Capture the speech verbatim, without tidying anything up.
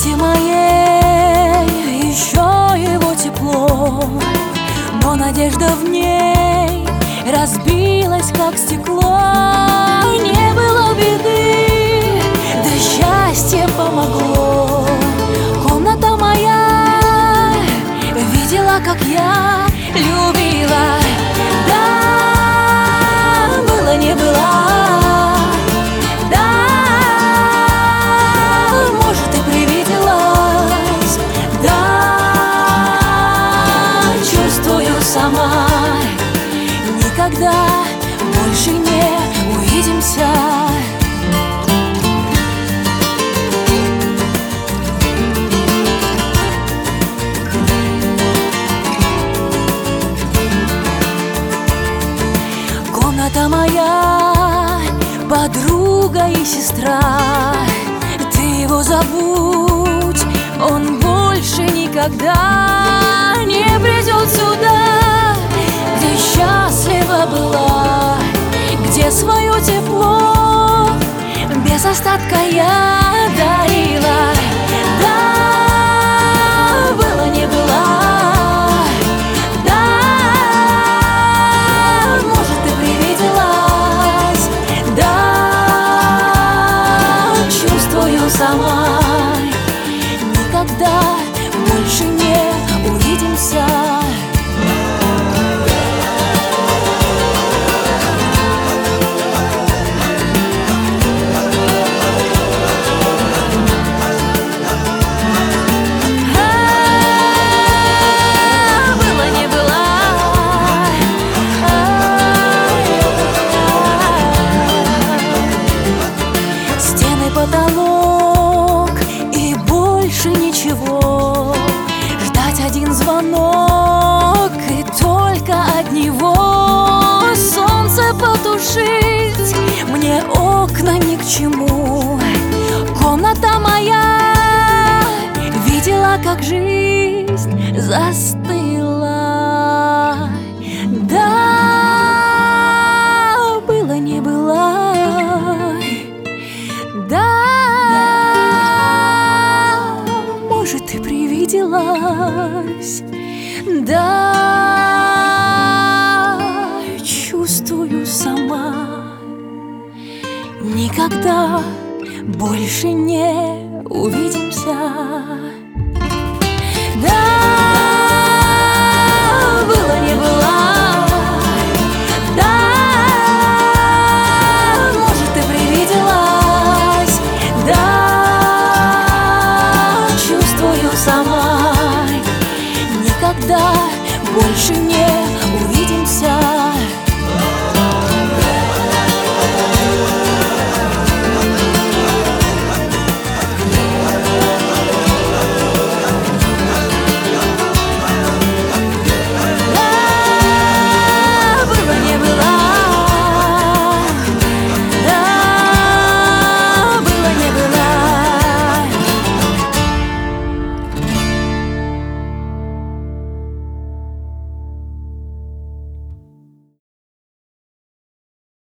груди моей еще его тепло, но надежда в ней разбилась, как стекло. Не было беды, да счастье помогло. Комната моя видела, как я любила. Да, было не было. Да, может, и привиделась. Да, чувствую сама. Никогда больше не увидимся. Комната моя, подруга и сестра. Ты его забудь, он больше никогда не придет сюда, где счастлива была, где свое тепло без остатка я дарила. Да, было не было. Да, может, и привиделась. Да, чувствую сама. Никогда больше не увидимся. Потолок и больше ничего. Ждать один звонок и только от него. Солнце потушить мне окна ни к чему. Комната моя видела, как жизнь застыла. Да, было не было. Да, может, и привиделась. Да, чувствую сама. Никогда больше не увидимся. Да, было не было. Сама никогда больше не